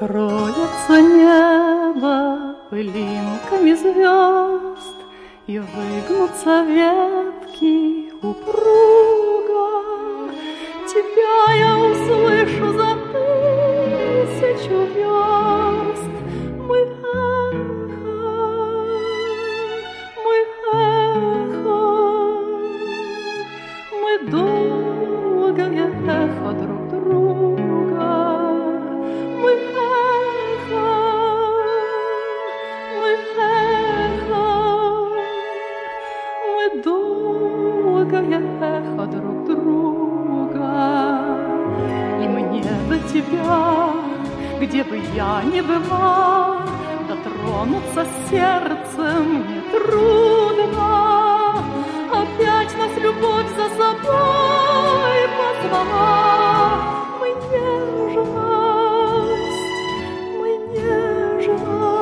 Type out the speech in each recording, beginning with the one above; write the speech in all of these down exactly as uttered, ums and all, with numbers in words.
Покроется небо пылинками звезд, и выгнутся ветки упруго. Тебя я услышу за тысячу верст. Мы эхо, мы эхо, мы долгое эхо друг друга. Мы эхо, мы эхо, мы долгое эхо друг друга. И мне до тебя, где бы я ни была, дотронуться сердцем нетрудно. Опять нас любовь за собой позвала. Мы нежность, мы нежность,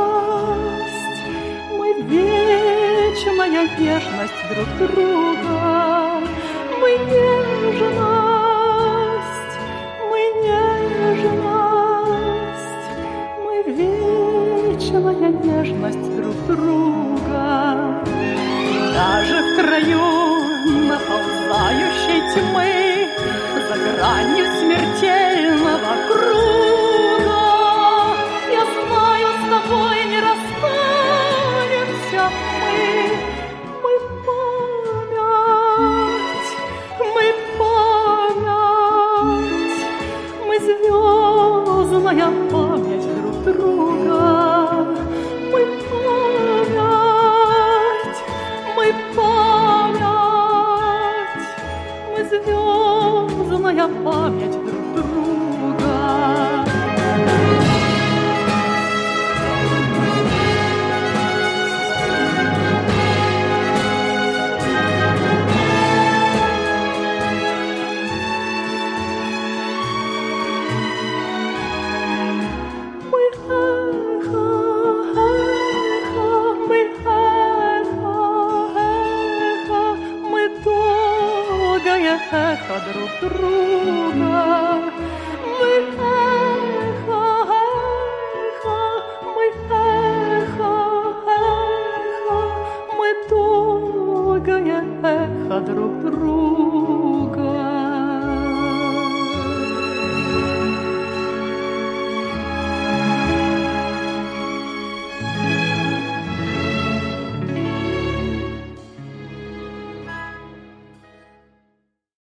мы вечная нежность друг друга. Мы нежность, мы нежность, мы вечная нежность друг друга. Даже в краю наползающей тьмы, за гранью смертельного круга, я знаю, с тобой не расстанемся мы. Мы память, мы память, мы звездная память друг друга. Мы память, мы память, мы звездная память друг друга. Мы эхо, эхо, мы эхо, эхо, мы долгое эхо друг друга. Мы эхо, эхо, мы эхо, эхо, мы долгое эхо друг друга.